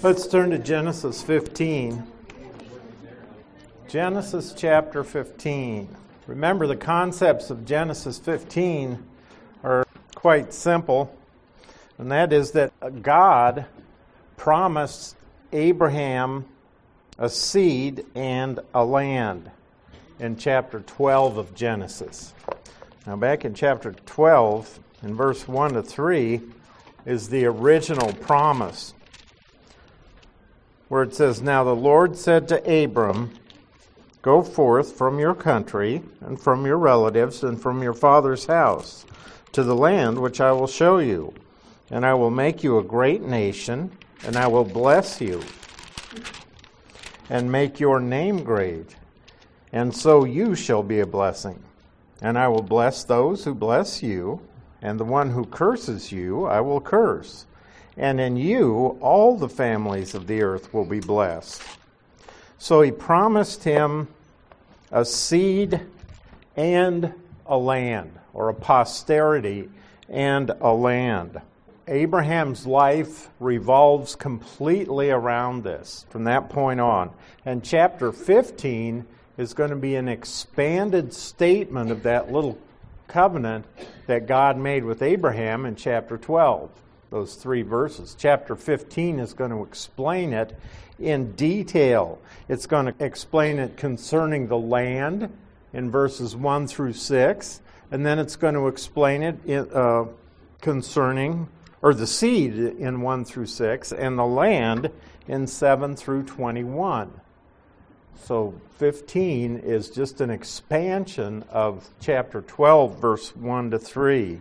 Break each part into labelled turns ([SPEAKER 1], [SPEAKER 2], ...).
[SPEAKER 1] Let's turn to Genesis 15. Genesis chapter 15. Remember, the concepts of Genesis 15 are quite simple, and that is that God promised Abraham a seed and a land in chapter 12 of Genesis. Now, back in chapter 12, in verse 1 to 3, is the original promise, where it says, "Now the Lord said to Abram, Go forth from your country and from your relatives and from your father's house to the land which I will show you, and I will make you a great nation, and I will bless you and make your name great, and so you shall be a blessing. And I will bless those who bless you, and the one who curses you I will curse. And in you all the families of the earth will be blessed." So he promised him a seed and a land, or a posterity and a land. Abraham's life revolves completely around this from that point on. And chapter 15 is going to be an expanded statement of that little covenant that God made with Abraham in chapter 12. Those 3 verses. Chapter 15 is going to explain it in detail. It's going to explain it concerning the land in verses 1 through 6, and then it's going to explain it concerning, or the seed in 1 through 6, and the land in 7 through 21. So 15 is just an expansion of chapter 12, verse 1 to 3.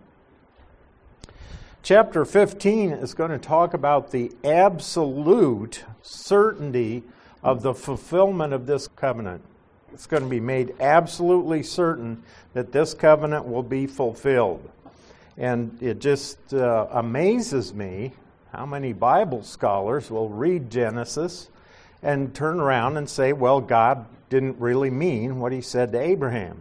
[SPEAKER 1] Chapter 15 is going to talk about the absolute certainty of the fulfillment of this covenant. It's going to be made absolutely certain that this covenant will be fulfilled. And it just amazes me how many Bible scholars will read Genesis and turn around and say, well, God didn't really mean what he said to Abraham.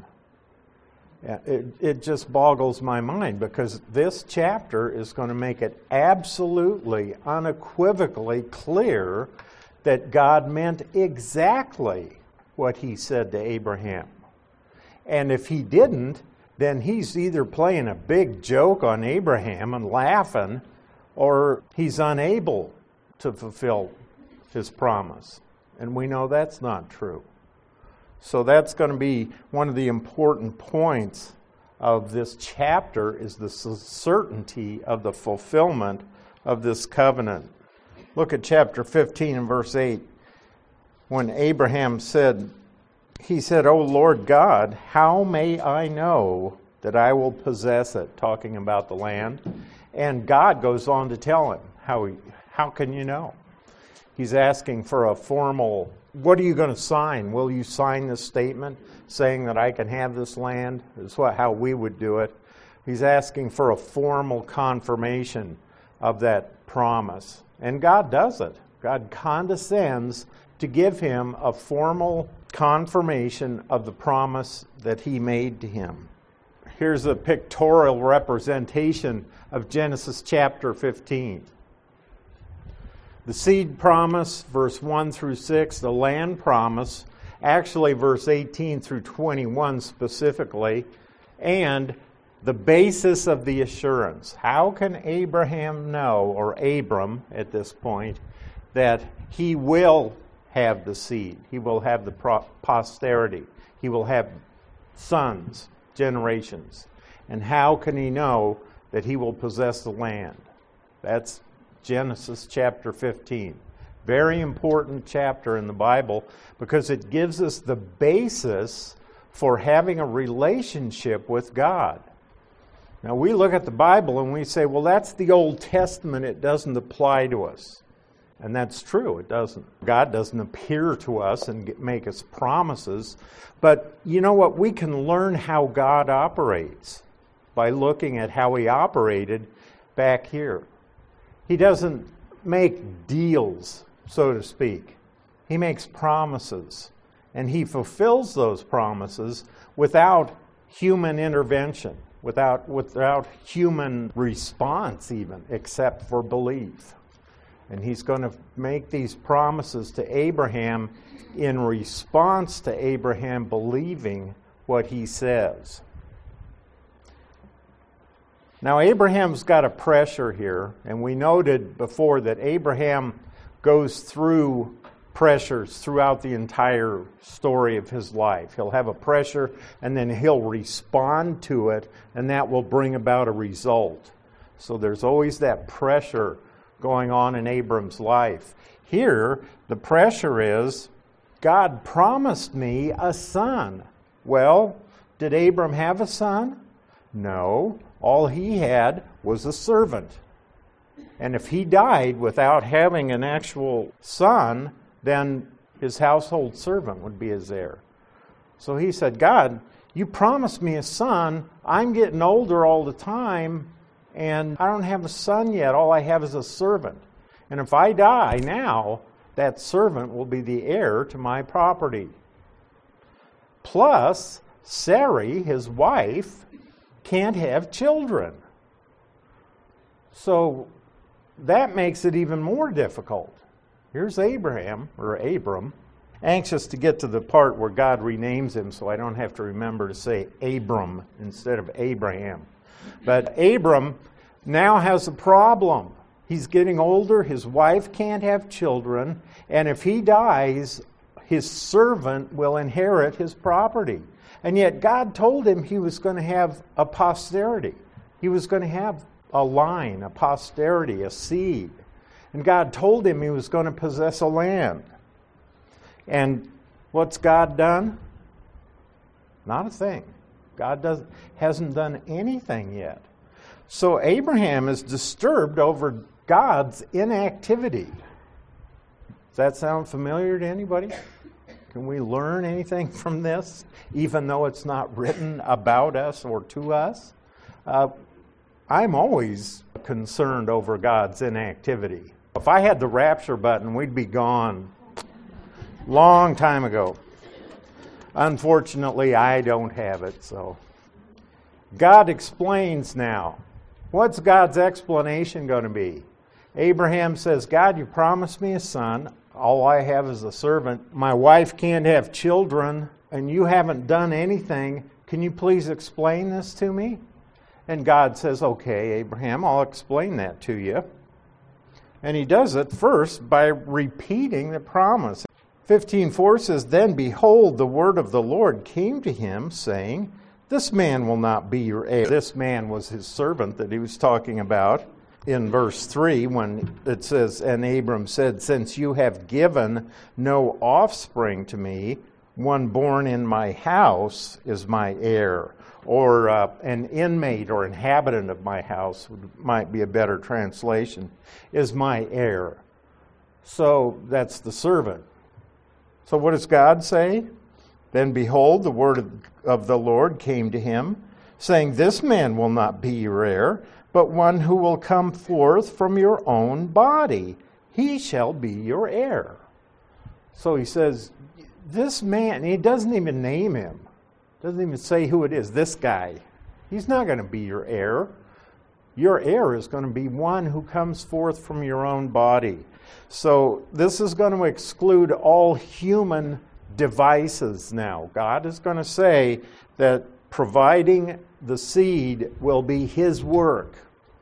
[SPEAKER 1] It just boggles my mind, because this chapter is going to make it absolutely, unequivocally clear that God meant exactly what he said to Abraham. And if he didn't, then he's either playing a big joke on Abraham and laughing, or he's unable to fulfill his promise. And we know that's not true. So that's going to be one of the important points of this chapter, is the certainty of the fulfillment of this covenant. Look at chapter 15 and verse 8. When Abraham said, he said, "O Lord God, how may I know that I will possess it?" Talking about the land. And God goes on to tell him, how can you know? He's asking for a formal, what are you going to sign? Will you sign this statement saying that I can have this land? That's how we would do it. He's asking for a formal confirmation of that promise. And God does it. God condescends to give him a formal confirmation of the promise that he made to him. Here's a pictorial representation of Genesis chapter 15. The seed promise, verse 1 through 6, the land promise, actually verse 18 through 21 specifically, and the basis of the assurance. How can Abraham know, or Abram at this point, that he will have the seed? He will have the posterity. He will have sons, generations. And how can he know that he will possess the land? That's Genesis chapter 15. Very important chapter in the Bible, because it gives us the basis for having a relationship with God. Now, we look at the Bible and we say, well, that's the Old Testament. It doesn't apply to us. And that's true. It doesn't. God doesn't appear to us and make us promises. But you know what? We can learn how God operates by looking at how he operated back here. He doesn't make deals, so to speak. He makes promises. And he fulfills those promises without human intervention, without human response even, except for belief. And he's going to make these promises to Abraham in response to Abraham believing what he says. Now, Abraham's got a pressure here, and we noted before that Abraham goes through pressures throughout the entire story of his life. He'll have a pressure, and then he'll respond to it, and that will bring about a result. So there's always that pressure going on in Abram's life. Here, the pressure is, God promised me a son. Well, did Abram have a son? No. All he had was a servant. And if he died without having an actual son, then his household servant would be his heir. So he said, God, you promised me a son. I'm getting older all the time, and I don't have a son yet. All I have is a servant. And if I die now, that servant will be the heir to my property. Plus, Sarai, his wife, can't have children. So that makes it even more difficult. Here's Abram, anxious to get to the part where God renames him so I don't have to remember to say Abram instead of Abraham. But Abram now has a problem. He's getting older, his wife can't have children, and if he dies, his servant will inherit his property. And yet God told him he was going to have a posterity. He was going to have a line, a posterity, a seed. And God told him he was going to possess a land. And what's God done? Not a thing. God hasn't done anything yet. So Abraham is disturbed over God's inactivity. Does that sound familiar to anybody? Can we learn anything from this, even though it's not written about us or to us? I'm always concerned over God's inactivity. If I had the rapture button, we'd be gone long time ago. Unfortunately, I don't have it, so. God explains now. What's God's explanation going to be? Abraham says, God, you promised me a son. All I have is a servant. My wife can't have children, and you haven't done anything. Can you please explain this to me? And God says, okay, Abraham, I'll explain that to you. And he does it first by repeating the promise. 15:4 says, Then behold, the word of the Lord came to him, saying, This man will not be your heir. This man was his servant that he was talking about. In verse 3, when it says, And Abram said, Since you have given no offspring to me, one born in my house is my heir. Or an inmate or inhabitant of my house might be a better translation, is my heir. So that's the servant. So what does God say? Then behold, the word of the Lord came to him, saying, This man will not be your heir, but one who will come forth from your own body. He shall be your heir. So he says, this man, he doesn't even name him. Doesn't even say who it is, this guy. He's not going to be your heir. Your heir is going to be one who comes forth from your own body. So this is going to exclude all human devices now. God is going to say that providing the seed will be his work.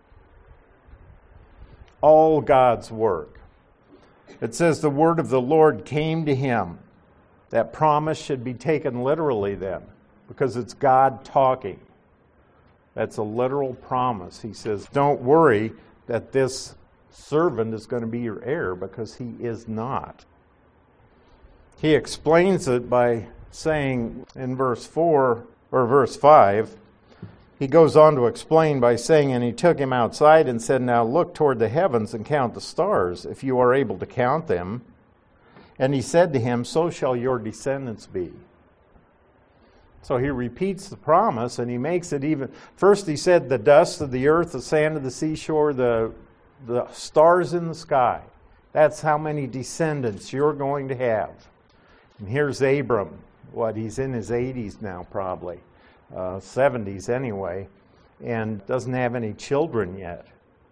[SPEAKER 1] All God's work. It says the word of the Lord came to him. That promise should be taken literally then, because it's God talking. That's a literal promise. He says, don't worry that this servant is going to be your heir, because he is not. He explains it by saying in verse 4 or verse 5, he goes on to explain by saying, And he took him outside and said, Now look toward the heavens and count the stars, if you are able to count them. And he said to him, So shall your descendants be. So he repeats the promise, and he makes it even. First he said, the dust of the earth, the sand of the seashore, the stars in the sky. That's how many descendants you're going to have. And here's Abram. He's in his 80s now probably. 70s anyway, and doesn't have any children yet.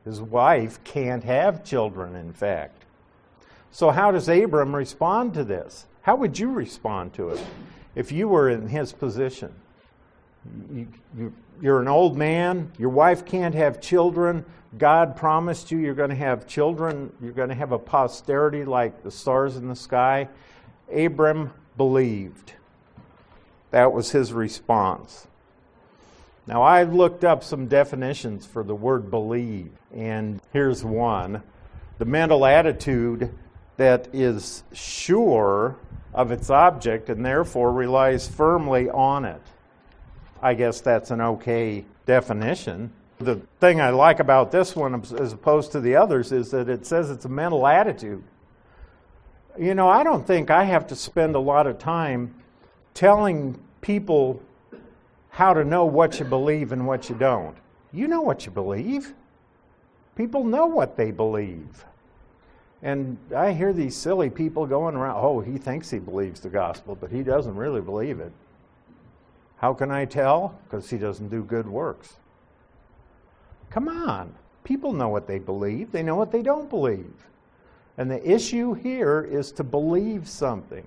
[SPEAKER 1] His wife can't have children, in fact. So how does Abram respond to this? How would you respond to it if you were in his position? You're an old man, your wife can't have children, God promised you you're going to have children, you're going to have a posterity like the stars in the sky. Abram believed. That was his response. Now, I looked up some definitions for the word believe, and here's one. The mental attitude that is sure of its object and therefore relies firmly on it. I guess that's an okay definition. The thing I like about this one as opposed to the others is that it says it's a mental attitude. You know, I don't think I have to spend a lot of time telling people how to know what you believe and what you don't. You know what you believe. People know what they believe. And I hear these silly people going around, oh, he thinks he believes the gospel, but he doesn't really believe it. How can I tell? Because he doesn't do good works. Come on. People know what they believe. They know what they don't believe. And the issue here is to believe something.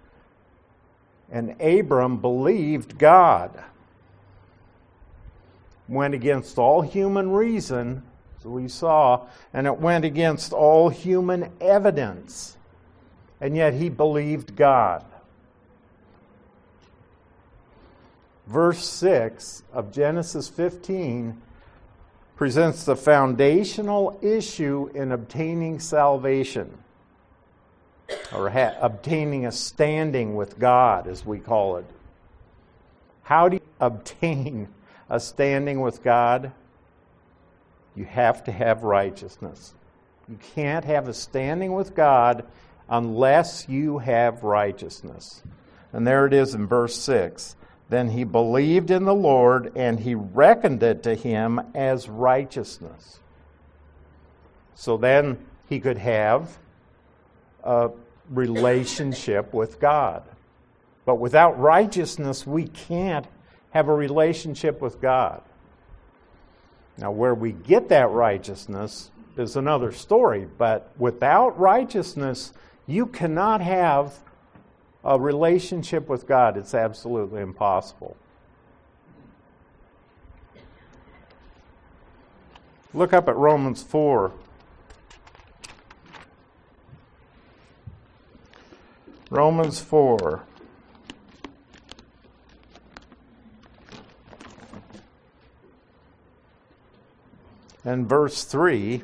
[SPEAKER 1] And Abram believed God. Went against all human reason, as we saw, and it went against all human evidence. And yet he believed God. Verse 6 of Genesis 15 presents the foundational issue in obtaining salvation, or obtaining a standing with God, as we call it. How do you obtain a standing with God? You have to have righteousness. You can't have a standing with God unless you have righteousness. And there it is in verse 6. Then he believed in the Lord, and he reckoned it to him as righteousness. So then he could have a relationship with God. But without righteousness, we can't have a relationship with God. Now, where we get that righteousness is another story, but without righteousness, you cannot have a relationship with God. It's absolutely impossible. Look up at Romans 4. Romans 4. And verse 3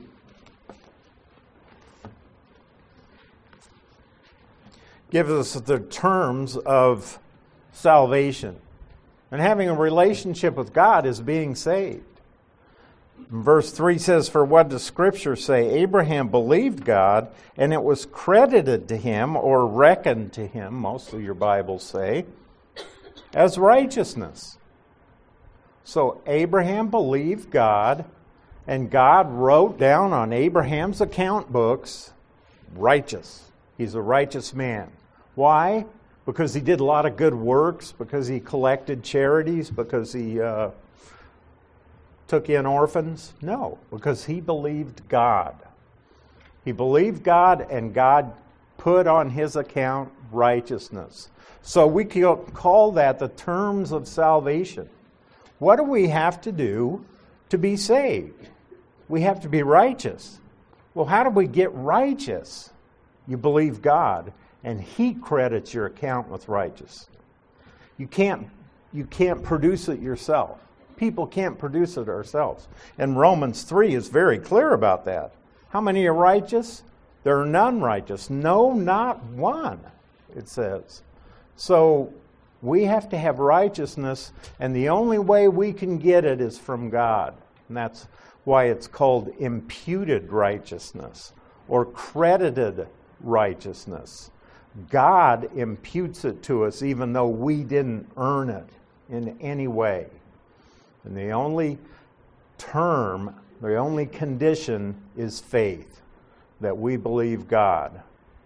[SPEAKER 1] gives us the terms of salvation. And having a relationship with God is being saved. Verse 3 says, "For what does Scripture say? Abraham believed God, and it was credited to him," or reckoned to him, most of your Bibles say, "as righteousness." So Abraham believed God, and God wrote down on Abraham's account books, righteous. He's a righteous man. Why? Because he did a lot of good works, because he collected charities, because he took in orphans? No, because he believed God. He believed God, and God put on his account righteousness. So we call that the terms of salvation. What do we have to do to be saved? We have to be righteous. Well, how do we get righteous? You believe God, and he credits your account with righteous. You can't produce it yourself. People can't produce it ourselves. And Romans 3 is very clear about that. How many are righteous? There are none righteous. No, not one, it says. So we have to have righteousness, and the only way we can get it is from God. And that's why it's called imputed righteousness or credited righteousness. God imputes it to us even though we didn't earn it in any way. And the only term, the only condition is faith, that we believe God.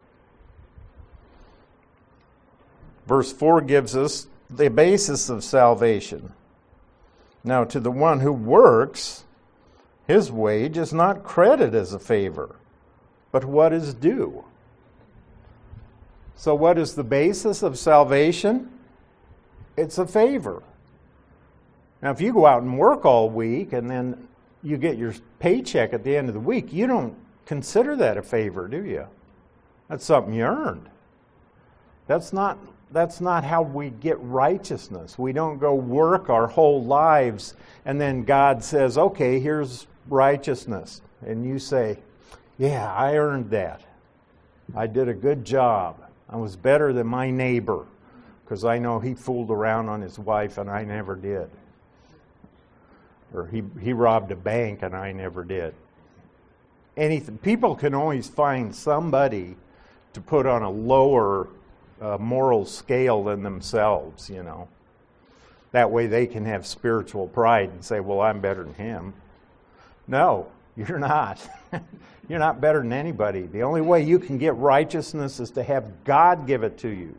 [SPEAKER 1] Verse 4 gives us the basis of salvation. Now, to the one who works, His wage is not credited as a favor, but what is due. So what is the basis of salvation? It's a favor. Now, if you go out and work all week and then you get your paycheck at the end of the week, you don't consider that a favor, do you? That's something you earned. That's not how we get righteousness. We don't go work our whole lives and then God says, okay, here's righteousness. And you say, yeah, I earned that. I did a good job. I was better than my neighbor because I know he fooled around on his wife and I never did. Or he robbed a bank and I never did. Anything. People can always find somebody to put on a lower moral scale than themselves, you know. That way they can have spiritual pride and say, well, I'm better than him. No, you're not. You're not better than anybody. The only way you can get righteousness is to have God give it to you.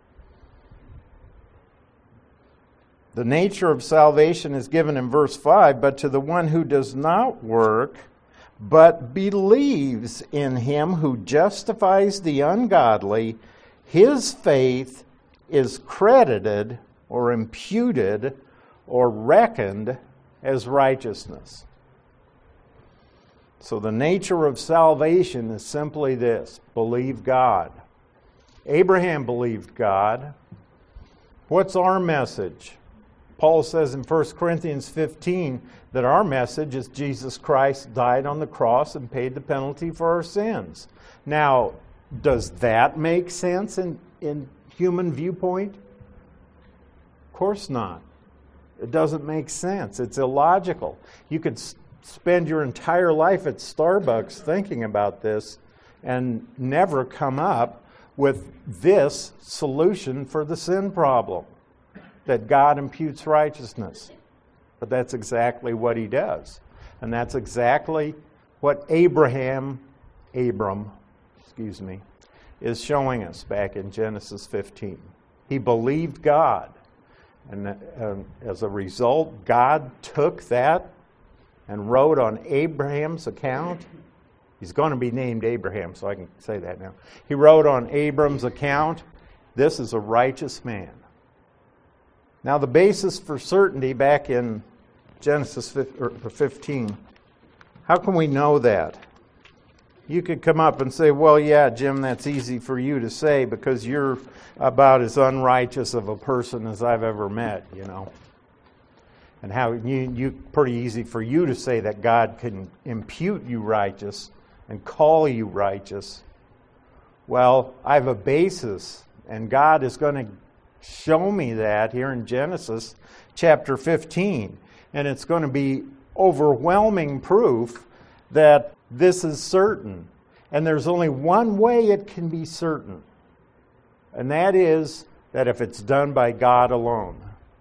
[SPEAKER 1] The nature of salvation is given in verse 5, but to the one who does not work, but believes in him who justifies the ungodly, his faith is credited or imputed or reckoned as righteousness. So the nature of salvation is simply this: believe God. Abraham believed God. What's our message? Paul says in 1 Corinthians 15 that our message is Jesus Christ died on the cross and paid the penalty for our sins. Now, does that make sense in human viewpoint? Of course not. It doesn't make sense. It's illogical. You could spend your entire life at Starbucks thinking about this and never come up with this solution for the sin problem, that God imputes righteousness. But that's exactly what he does. And that's exactly what Abram, is showing us back in Genesis 15. He believed God. And as a result, God took that and wrote on Abraham's account. He's going to be named Abraham, so I can say that now. He wrote on Abram's account, this is a righteous man. Now, the basis for certainty back in Genesis 15, how can we know that? You could come up and say, well, yeah, Jim, that's easy for you to say because you're about as unrighteous of a person as I've ever met, you know. And how you pretty easy for you to say that God can impute you righteous and call you righteous. Well, I have a basis, and God is going to show me that here in Genesis chapter 15. And it's going to be overwhelming proof that this is certain. And there's only one way it can be certain. And that is that if it's done by God alone.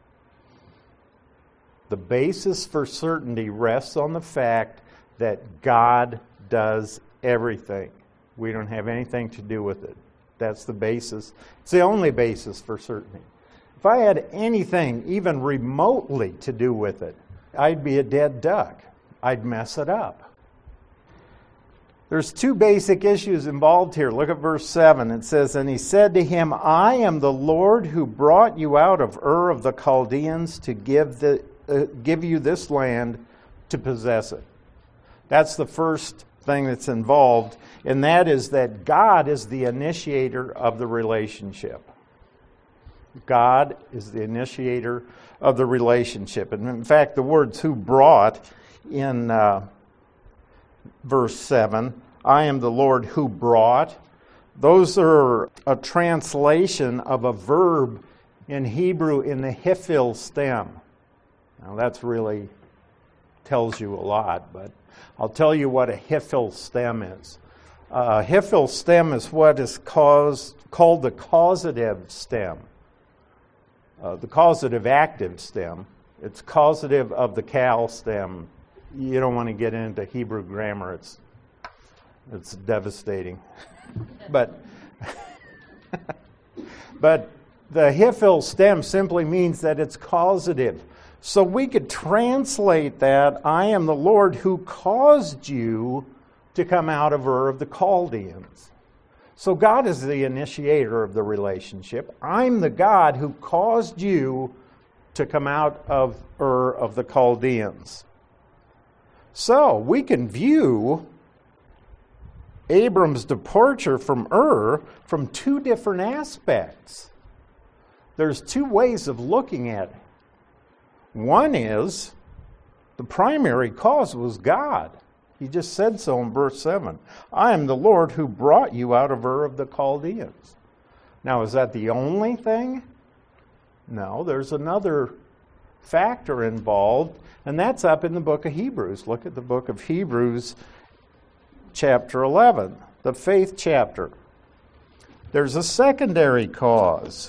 [SPEAKER 1] The basis for certainty rests on the fact that God does everything. We don't have anything to do with it. That's the basis. It's the only basis for certainty. If I had anything even remotely to do with it, I'd be a dead duck. I'd mess it up. There's two basic issues involved here. Look at verse 7. It says, and he said to him, I am the Lord who brought you out of Ur of the Chaldeans to give you this land to possess it. That's the first thing that's involved, and that is that God is the initiator of the relationship. God is the initiator of the relationship. And in fact, the words who brought in verse 7, I am the Lord who brought, those are a translation of a verb in Hebrew in the hifil stem. Now that's really tells you a lot, but I'll tell you what a hifil stem is. Hifil stem is what is called the causative stem. The causative active stem. It's causative of the cal stem. You don't want to get into Hebrew grammar. It's devastating. But the hifil stem simply means that it's causative. So we could translate that, I am the Lord who caused you to come out of Ur of the Chaldeans. So God is the initiator of the relationship. I'm the God who caused you to come out of Ur of the Chaldeans. So we can view Abram's departure from Ur from two different aspects. There's two ways of looking at it. One is the primary cause was God. He just said so in verse 7. I am the Lord who brought you out of Ur of the Chaldeans. Now, is that the only thing? No, there's another factor involved, and that's up in the book of Hebrews. Look at the book of Hebrews, chapter 11, the faith chapter. There's a secondary cause.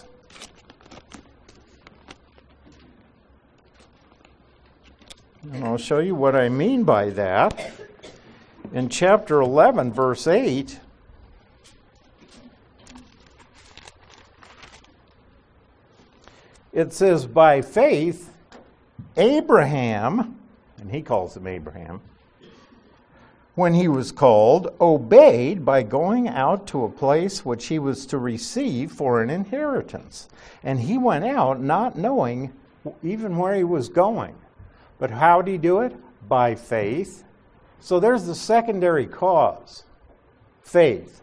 [SPEAKER 1] And I'll show you what I mean by that. In chapter 11, verse 8, it says, by faith, Abraham, and he calls him Abraham, when he was called, obeyed by going out to a place which he was to receive for an inheritance. And he went out not knowing even where he was going. But how did he do it? By faith. So there's the secondary cause. Faith.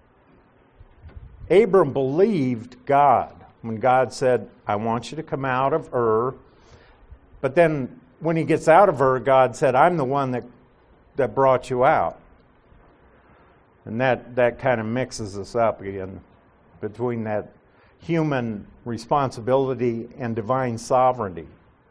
[SPEAKER 1] Abram believed God when God said, I want you to come out of Ur. But then when he gets out of Ur, God said, I'm the one that brought you out. And that kind of mixes us up again between that human responsibility and divine sovereignty.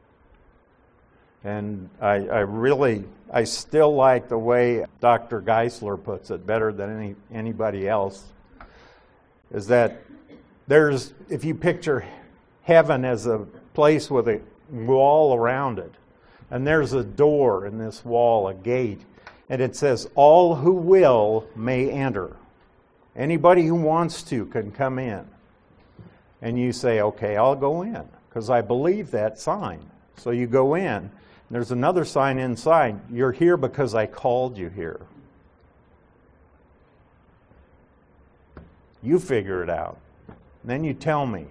[SPEAKER 1] And I still like the way Dr. Geisler puts it better than anybody else, is that if you picture heaven as a place with a wall around it, and there's a door in this wall, a gate, and it says, all who will may enter. Anybody who wants to can come in. And you say, okay, I'll go in, because I believe that sign. So you go in. There's another sign inside. You're here because I called you here. You figure it out. Then you tell me.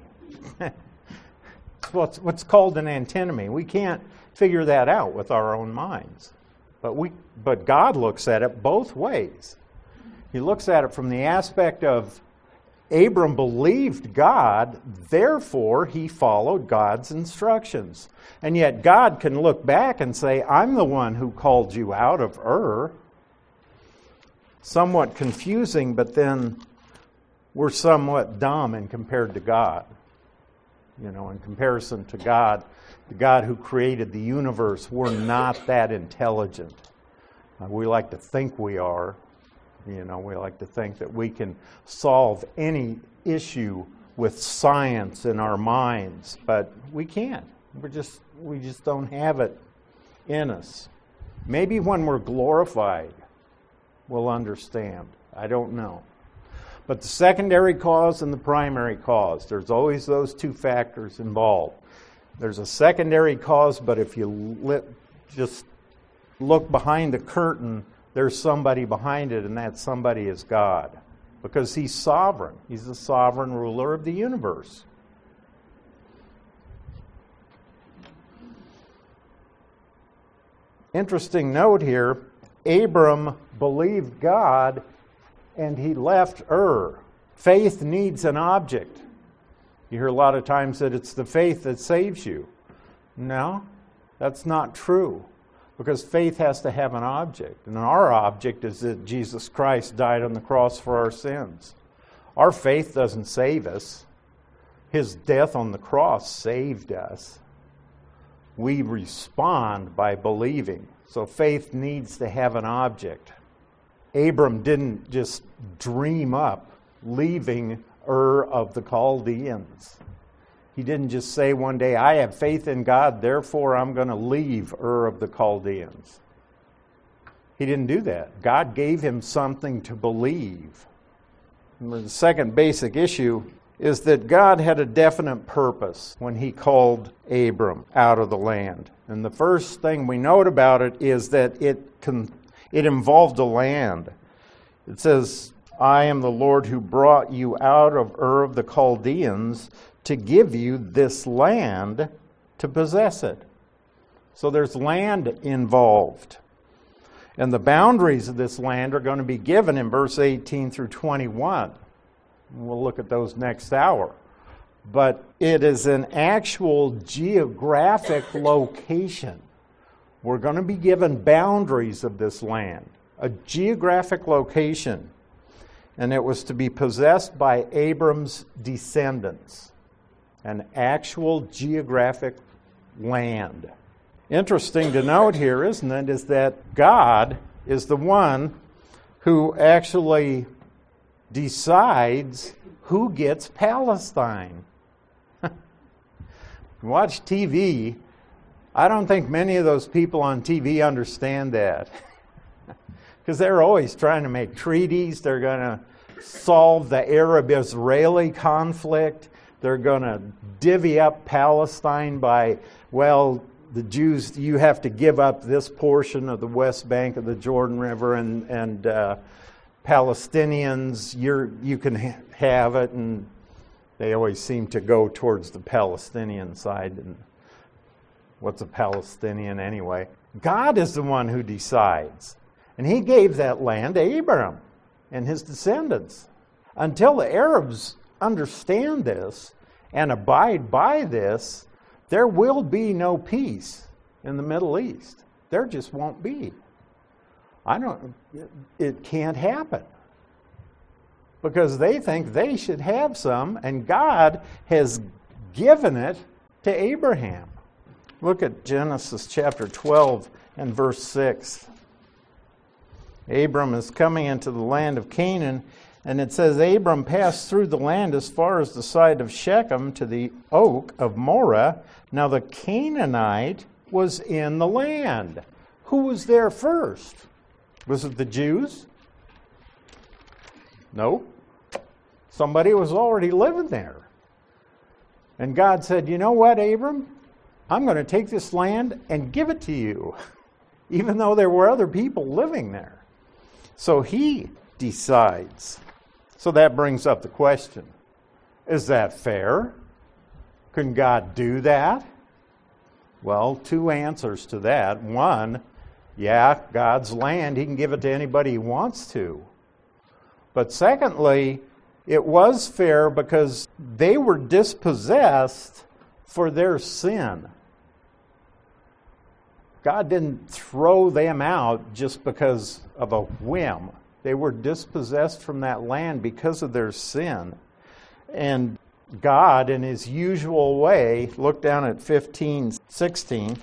[SPEAKER 1] What's called an antinomy. We can't figure that out with our own minds. But God looks at it both ways. He looks at it from the aspect of Abram believed God, therefore he followed God's instructions. And yet God can look back and say, I'm the one who called you out of Ur. Somewhat confusing, but then we're somewhat dumb in compared to God. In comparison to God, the God who created the universe, we're not that intelligent. We like to think we are. We like to think that we can solve any issue with science in our minds, but we can't. We just don't have it in us. Maybe when we're glorified, we'll understand. I don't know. But the secondary cause and the primary cause, there's always those two factors involved. There's a secondary cause, but if you just look behind the curtain, there's somebody behind it, and that somebody is God. Because He's sovereign. He's the sovereign ruler of the universe. Interesting note here, Abram believed God and he left Ur. Faith needs an object. You hear a lot of times that it's the faith that saves you. No, that's not true. Because faith has to have an object. And our object is that Jesus Christ died on the cross for our sins. Our faith doesn't save us. His death on the cross saved us. We respond by believing. So faith needs to have an object. Abram didn't just dream up leaving Ur of the Chaldeans. He didn't just say one day, I have faith in God, therefore I'm going to leave Ur of the Chaldeans. He didn't do that. God gave him something to believe. And the second basic issue is that God had a definite purpose when he called Abram out of the land. And the first thing we note about it is that it involved a land. It says, I am the Lord who brought you out of Ur of the Chaldeans to give you this land to possess it. So there's land involved. And the boundaries of this land are going to be given in verse 18 through 21. We'll look at those next hour. But it is an actual geographic location. We're going to be given boundaries of this land, a geographic location. And it was to be possessed by Abram's descendants, an actual geographic land. Interesting to note here, isn't it, is that God is the one who actually decides who gets Palestine. Watch TV. I don't think many of those people on TV understand that. Because they're always trying to make treaties. They're going to solve the Arab-Israeli conflict. They're going to divvy up Palestine by, well, the Jews, you have to give up this portion of the West Bank of the Jordan River, and Palestinians, you can have it, and they always seem to go towards the Palestinian side. And what's a Palestinian anyway? God is the one who decides. And he gave that land to Abraham and his descendants. Until the Arabs understand this and abide by this, there will be no peace in the Middle East. There just won't be. It can't happen. Because they think they should have some, and God has given it to Abraham. Look at Genesis chapter 12 and verse 6. Abram is coming into the land of Canaan, and it says, Abram passed through the land as far as the side of Shechem to the oak of Moreh. Now the Canaanite was in the land. Who was there first? Was it the Jews? No. Somebody was already living there. And God said, you know what, Abram? I'm going to take this land and give it to you, even though there were other people living there. So he decides. So that brings up the question, is that fair? Can God do that? Well, two answers to that. One, yeah, God's land, he can give it to anybody he wants to. But secondly, it was fair because they were dispossessed for their sin. God didn't throw them out just because of a whim. They were dispossessed from that land because of their sin. And God, in his usual way, look down at 15:16.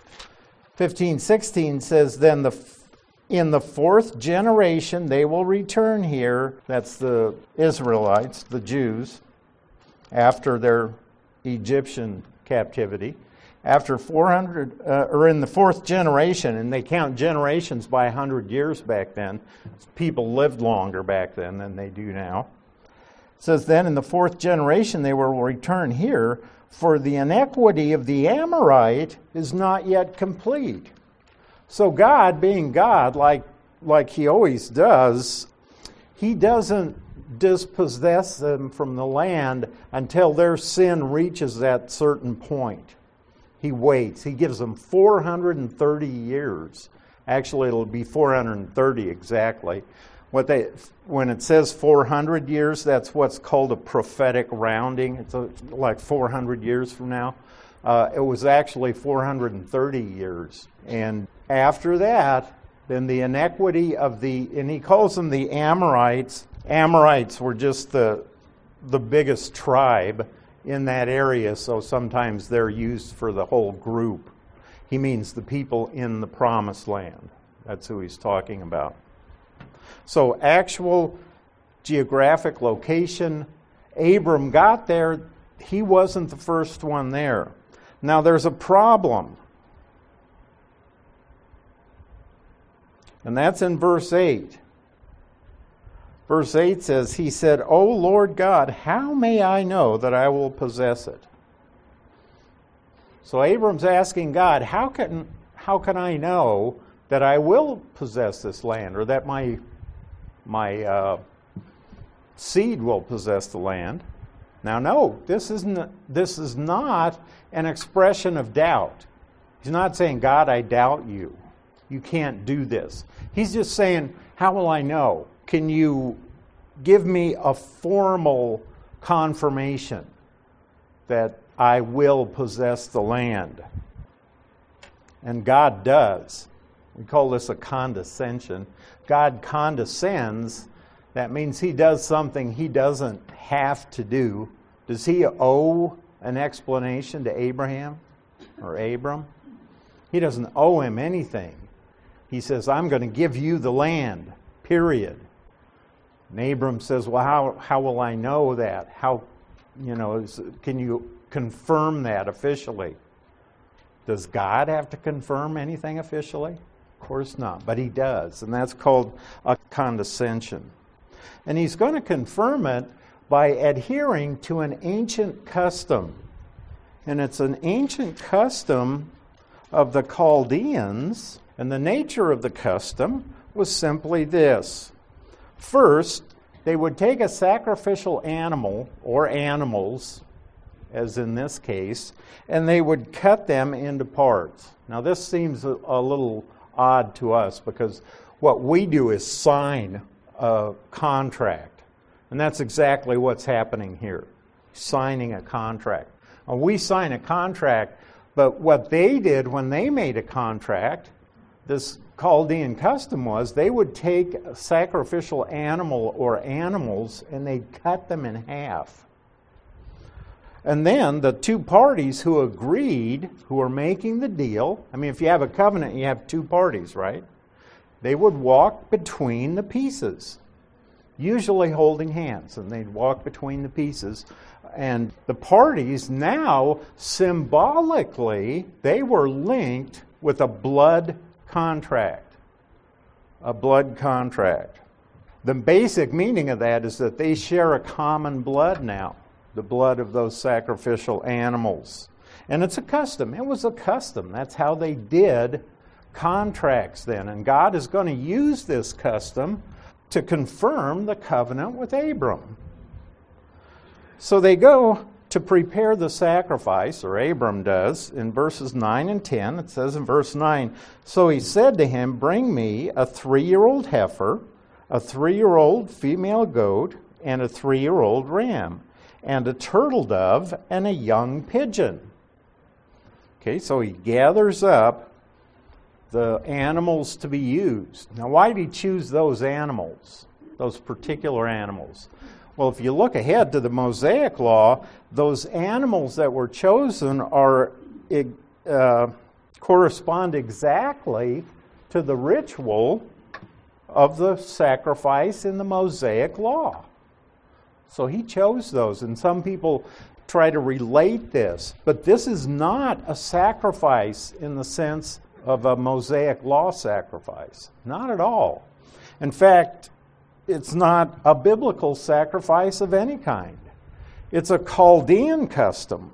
[SPEAKER 1] 15:16 says, then in the fourth generation they will return here. That's the Israelites, the Jews, after their Egyptian captivity. After 400, or in the fourth generation, and they count generations by 100 years back then. People lived longer back then than they do now. It says, then in the fourth generation they will return here, for the iniquity of the Amorite is not yet complete. So God, being God, like he always does, he doesn't dispossess them from the land until their sin reaches that certain point. He waits. He gives them 430 years. Actually, it'll be 430 exactly. When it says 400 years, that's what's called a prophetic rounding. It's like 400 years from now. It was actually 430 years. And after that, then the iniquity of and he calls them the Amorites. Amorites were just the biggest tribe in that area, so sometimes they're used for the whole group. He means the people in the promised land. That's who he's talking about. So actual geographic location, Abram got there. He wasn't the first one there. Now there's a problem. And that's in verse 8. Verse 8 says, he said, O Lord God, how may I know that I will possess it? So Abram's asking God, how can I know that I will possess this land, or that my seed will possess the land? Now, no, this is not an expression of doubt. He's not saying, God, I doubt you. You can't do this. He's just saying, how will I know? Can you give me a formal confirmation that I will possess the land? And God does. We call this a condescension. God condescends. That means he does something he doesn't have to do. Does he owe an explanation to Abraham or Abram? He doesn't owe him anything. He says, I'm going to give you the land, period. And Abram says, well, how will I know that? Can you confirm that officially? Does God have to confirm anything officially? Of course not, but he does, and that's called a condescension. And he's going to confirm it by adhering to an ancient custom. And it's an ancient custom of the Chaldeans, and the nature of the custom was simply this. First, they would take a sacrificial animal, or animals, as in this case, and they would cut them into parts. Now this seems a little odd to us, because what we do is sign a contract. And that's exactly what's happening here. Signing a contract. Now, we sign a contract, but what they did when they made a contract, this Chaldean custom was, they would take a sacrificial animal or animals and they'd cut them in half. And then the two parties who agreed, who were making the deal, I mean, if you have a covenant, you have two parties, right? They would walk between the pieces, usually holding hands, and they'd walk between the pieces. And the parties now, symbolically, they were linked with a blood contract. A blood contract. The basic meaning of that is that they share a common blood now, the blood of those sacrificial animals. And it's a custom. It was a custom. That's how they did contracts then. And God is going to use this custom to confirm the covenant with Abram. So they go to prepare the sacrifice, or Abram does, in verses 9 and 10. It says in verse 9, so he said to him, bring me a 3-year-old heifer, a 3-year-old female goat, and a 3-year-old ram, and a turtle dove, and a young pigeon. Okay, so he gathers up the animals to be used. Now, why did he choose those animals, those particular animals? Well, if you look ahead to the Mosaic Law, those animals that were chosen correspond exactly to the ritual of the sacrifice in the Mosaic Law. So he chose those, and some people try to relate this, but this is not a sacrifice in the sense of a Mosaic Law sacrifice. Not at all. In fact, it's not a biblical sacrifice of any kind. It's a Chaldean custom.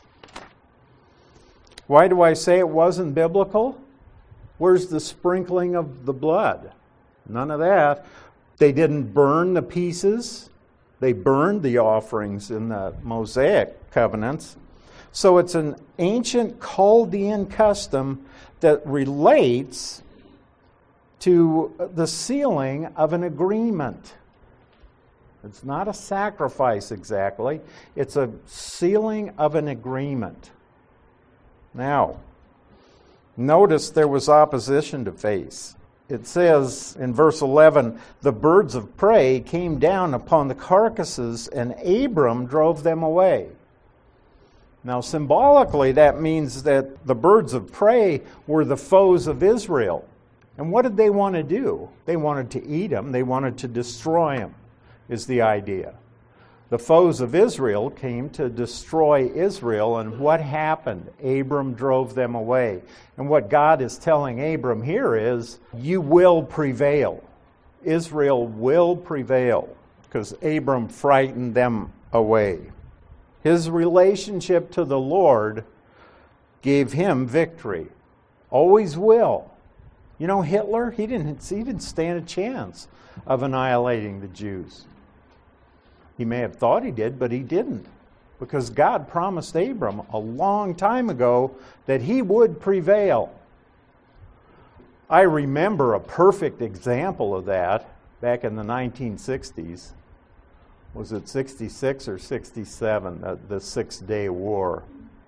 [SPEAKER 1] Why do I say it wasn't biblical? Where's the sprinkling of the blood? None of that. They didn't burn the pieces. They burned the offerings in the Mosaic covenants. So it's an ancient Chaldean custom that relates to the sealing of an agreement. It's not a sacrifice exactly. It's a sealing of an agreement. Now, notice there was opposition to face. It says in verse 11, the birds of prey came down upon the carcasses, and Abram drove them away. Now, symbolically, that means that the birds of prey were the foes of Israel. And what did they want to do? They wanted to eat them. They wanted to destroy them, is the idea. The foes of Israel came to destroy Israel, and what happened? Abram drove them away. And what God is telling Abram here is, you will prevail. Israel will prevail because Abram frightened them away. His relationship to the Lord gave him victory. Always will. You know, Hitler, he didn't stand a chance of annihilating the Jews. He may have thought he did, but he didn't. Because God promised Abram a long time ago that he would prevail. I remember a perfect example of that back in the 1960s. Was it 66 or 67, the Six-Day War?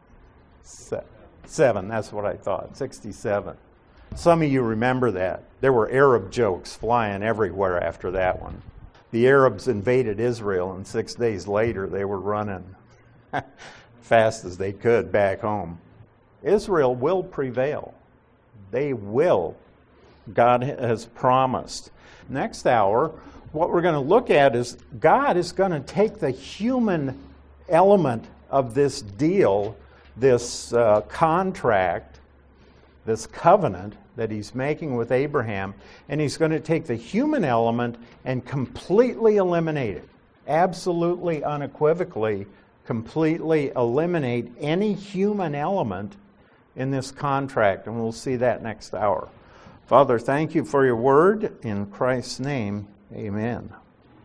[SPEAKER 1] Seven, that's what I thought, 67. Some of you remember that. There were Arab jokes flying everywhere after that one. The Arabs invaded Israel, and 6 days later they were running fast as they could back home. Israel will prevail. They will. God has promised. Next hour, what we're going to look at is God is going to take the human element of this deal, this contract, this covenant that he's making with Abraham, and he's going to take the human element and completely eliminate it. Absolutely, unequivocally, completely eliminate any human element in this contract, and we'll see that next hour. Father, thank you for your word. In Christ's name, amen.